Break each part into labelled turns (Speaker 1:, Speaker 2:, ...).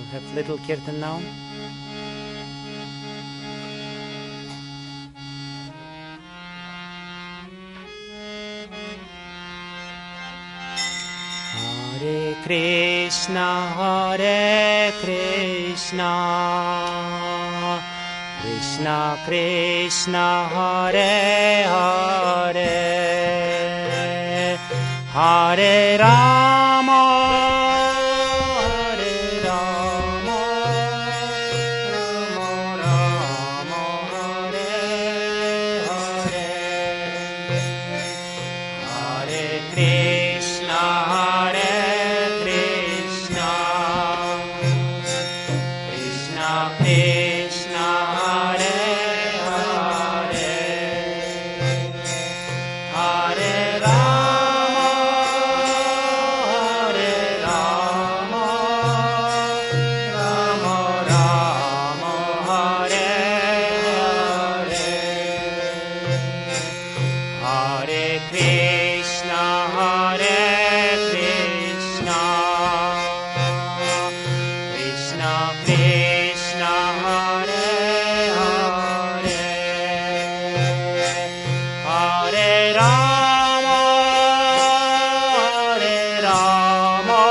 Speaker 1: have little kirtan now. Hare Krishna, Krishna Krishna, Hare Hare, Hare Rama, Hare Rama, Rama Rama, Hare Hare, Hare Krishna, Krishna Krishna, Hare Hare, Hare Rama, Hare Rama, Rama Rama, Hare Hare, Hare Krishna, Krishna Krishna, Hare Hare, Hare Rama, Hare Rama,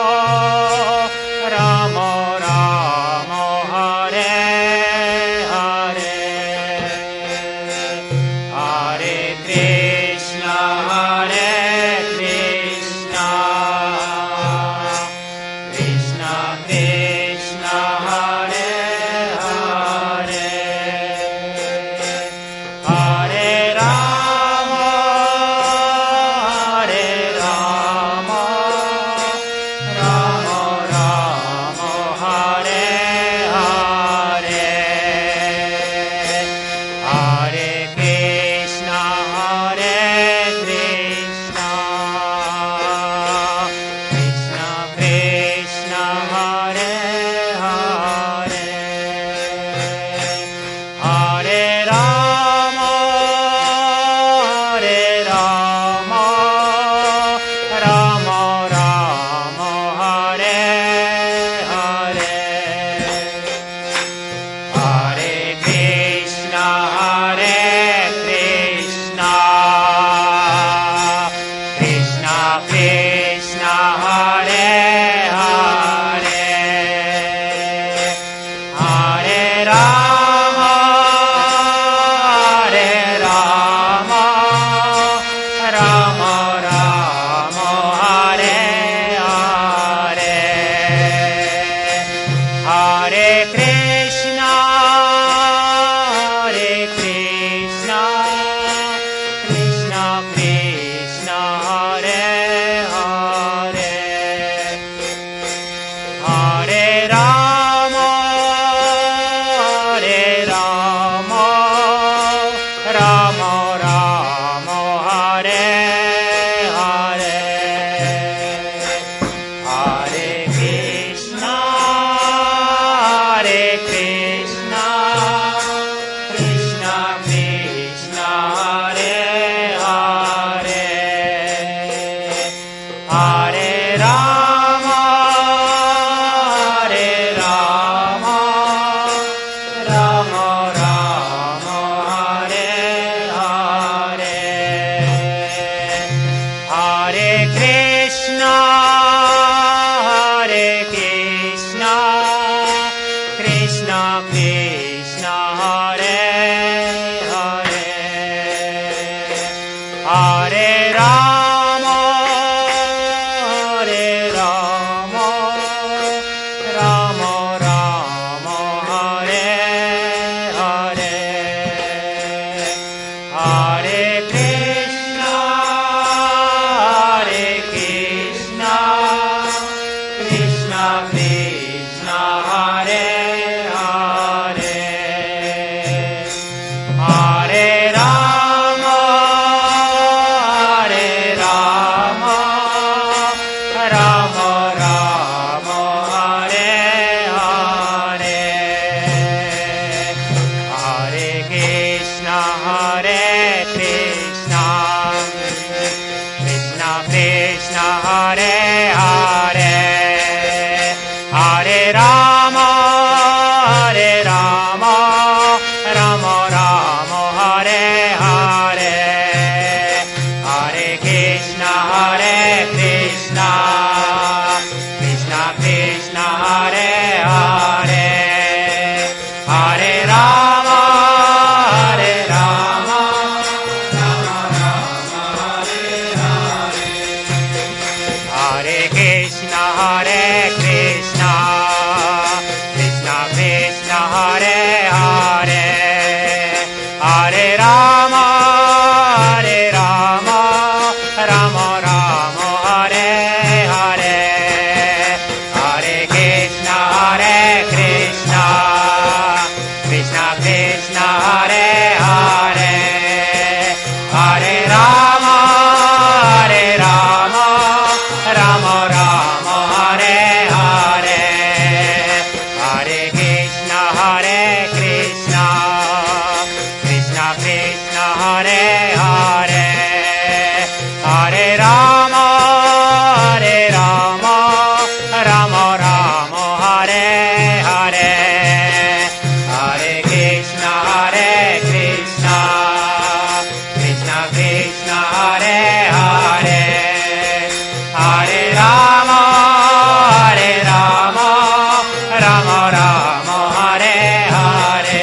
Speaker 1: Rama Rama, Hare Hare, Hare Krishna, Krishna Krishna, Hare Hare, Hare Rama, Hare Rama, Rama Rama, Hare Hare, Hare Krishna, Krishna Krishna, Hare Hare, Hare Rama, Hare Rama, Rama Rama, Hare Hare, Hare Krishna, Krishna Krishna, Hare Hare, Hare Rama, Hare Rama, Rama Rama, Hare Hare, Hare Krishna, Krishna Krishna, Hare Hare, Hare Rama, Hare Rama, Rama Rama, Hare Hare, Hare Krishna, Krishna Krishna, Hare Hare, Hare Rama, Hare Rama, Rama Rama, Hare Hare, Hare Krishna, Krishna Krishna, Hare Hare, Hare Rama, Hare Rama, Rama Rama, Hare Hare, Hare Krishna, Krishna Krishna, Hare Hare, Hare Rama, Hare Rama, Rama Rama, Hare Hare, Hare Krishna, Krishna Krishna, Hare Hare, Hare Rama, Hare Krishna, Krishna Krishna Hare Hare, Hare Rama, Hare Rama, Rama Rama Hare Hare, Hare Krishna, Hare Krishna, Krishna Krishna Hare Hare, Hare Rama, Hare Rama, Rama Rama Hare Hare, Hare Krishna, Hare Krishna, Krishna Krishna Hare Hare, Hare Rama, Hare Rama, Rama Rama Hare Hare, Hare Krishna, Hare Krishna, Krishna Krishna Hare Hare, Hare Rama, Hare Rama, Rama Rama Hare Hare,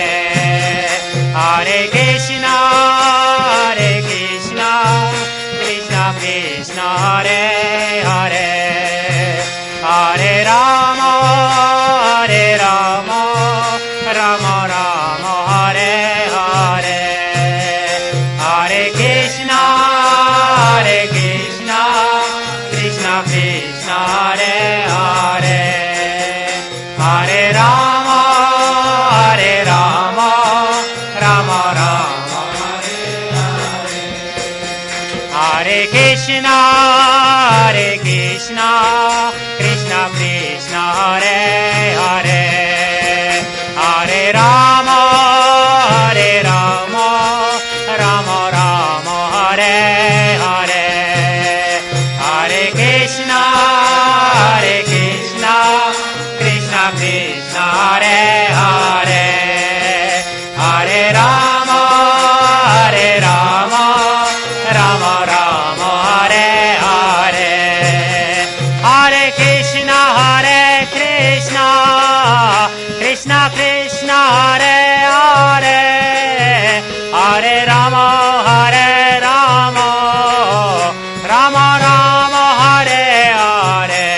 Speaker 1: Hare Krishna, Hare Krishna, Krishna Krishna Hare Hare, Hare Rama, Hare Rama, Rama Rama Hare Hare, Hare Krishna, Hare Krishna, Krishna Krishna Hare Hare, Hare Rama, Hare Rama, Rama Rama Hare Hare, Hare Krishna, Hare Krishna, Krishna Krishna Hare Hare, Hare Rama, Hare Rama, Rama Rama Hare Hare, Hare Krishna, Hare Krishna, Krishna Krishna Hare Hare, Hare Rama, Hare Rama, Rama Rama Hare Hare, Hare Krishna, Hare Krishna, Krishna Krishna Hare Hare, Hare Rama, Hare Rama, Rama Rama Hare Hare,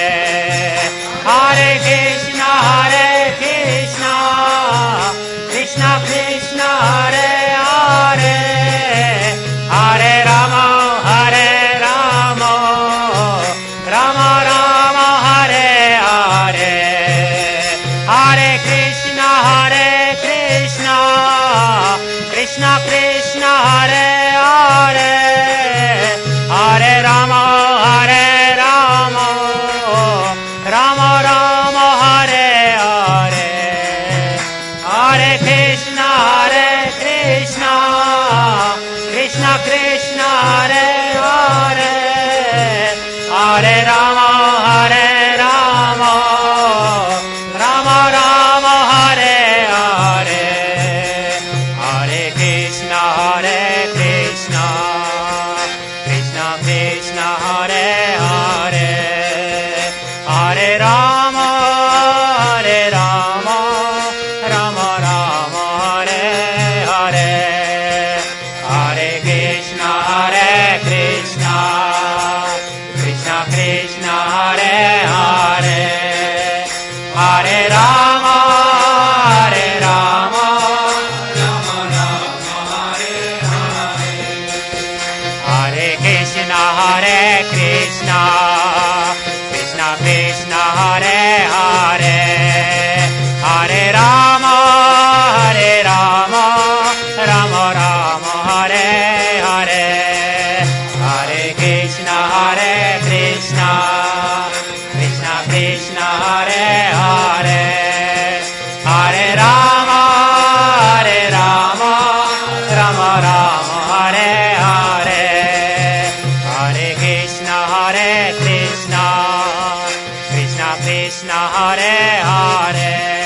Speaker 1: Hare Krishna, Hare Krishna, Krishna Krishna Hare Hare, Hare Rama, Hare Rama, Rama Rama Hare Hare, Hare Krishna, Hare Krishna, Krishna Krishna Hare Hare, Hare Rama, Hare Rama, Rama Rama Hare Hare, Hare Krishna, Hare Krishna, Krishna Krishna Hare Hare, Hare Rama, Hare Rama, Rama Rama Hare Hare, Hare Krishna, Hare Krishna, Krishna Krishna Hare Hare, Hare Rama, Hare Rama, Rama Rama Hare Hare, Hare Krishna, Hare Krishna, Krishna Krishna Hare Hare, Hare Rama, Hare Rama, Rama Rama Hare Hare, Hare Krishna, Hare Krishna, Krishna Krishna Hare Hare, Hare Rama, Hare Rama, Rama Rama Hare Hare, Hare Krishna, Hare Krishna, Krishna Krishna Hare Hare, Hare Rama, Hare Rama, Rama Rama Hare Hare, Hare Krishna, Hare Krishna, Krishna Krishna Hare Hare.